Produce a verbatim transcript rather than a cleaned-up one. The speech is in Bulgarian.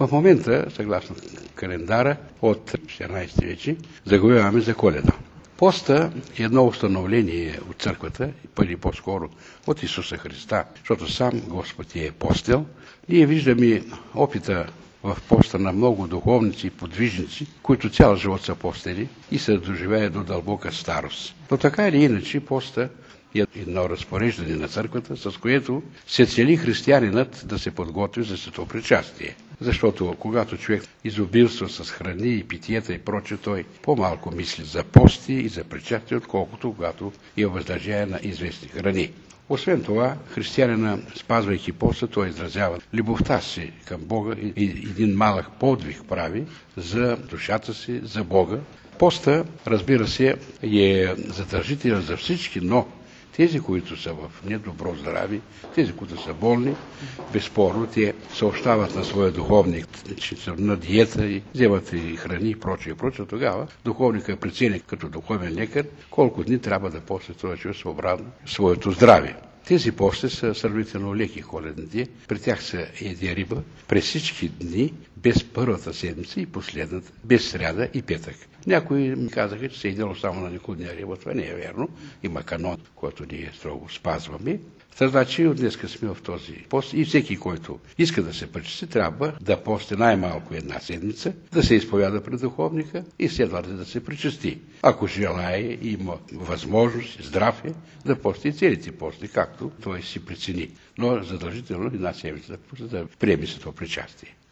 В момента, съгласно календара от четиринайсети вече, заговяваме за Коледа. Поста е едно установление от църквата, или по-скоро от Исуса Христа, защото сам Господ е постил. Ние виждаме опита в поста на много духовници и подвижници, които цял живот са постели и се доживеят до дълбока старост. Но така или иначе поста е едно разпореждане на църквата, с което се цели християнинът да се подготви за светопричастие. Защото когато човек изобилства с храни и питиета и прочее, той по-малко мисли за пости и за причастие, отколкото когато е въздържание на известни храни. Освен това, християнина, спазвайки поста, той изразява любовта си към Бога и един малък подвиг прави за душата си, за Бога. Поста, разбира се, е задължителен за всички, но тези, които са в недобро здраве, тези, които са болни, безспорно, те съобщават на своя духовник, че са на диета и вземат и храни и прочее и прочее. Тогава духовника прецени като духовен лекар колко дни трябва да пости това човек съобразно своето здраве. Тези пости са сравнително леки коледни дни. При тях се еди риба през всички дни, без първата седмица и последната, без сряда и петък. Някои ми казаха, че се едело само на никудния риба. Това не е верно. Има канон, който ние строго спазваме. Значи от днеска сме в този пост и всеки, който иска да се причисти, трябва да пости най-малко една седмица, да се изповяда пред духовника и следва да се причисти. Ако желае и има възможност, здрав е, да пости целите пости, както той си прецени. Но задължително една седмица да приеме се това причастие.